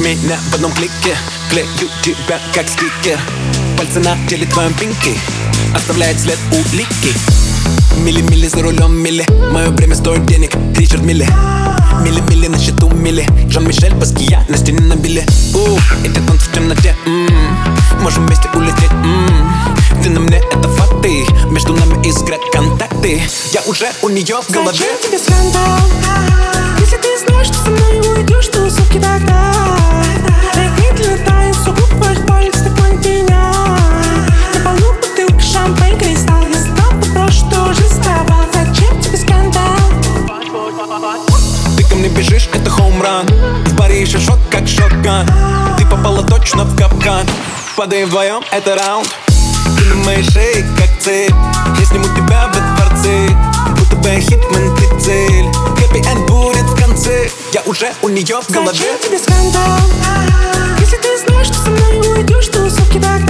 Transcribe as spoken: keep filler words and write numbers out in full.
меня в одном клике. Клею тебя как стикер. Пальцы на теле твоем пинки оставляет след улики. Мили-мили за рулем, мили. Мое время стоит денег, Ричард Милли. Мили-мили на счету, мили. Жан-Мишель Баския на стене набили. У, эти танцы в темноте, м-м. Можем вместе улететь, м-м. Ты на мне, это факты. Между нами искра, контакты. Я уже у нее в голове. Зачем тебе скандал? Если ты знаешь, что со мной уйдешь, тусовки тогда. Реквит летает, все губ твоих палец, ты понял меня. На полу бутылка, шампань, кристалл. Я знал, попрошу, что уже вставал. Зачем тебе скандал? Ты ко мне бежишь, это хоумран. В баре еще шот, как шотган. Ты попала точно в капкан. Падаем вдвоем, это раунд. Ты на моей шее, как цель. Я сниму тебя в дворце. Будто бы я хитман, ты цель. Хэппи-энд будет в конце. Я уже у нее в голове. Зачем тебе скандал? Если ты знаешь, что со мной уйдешь, тусовки тогда.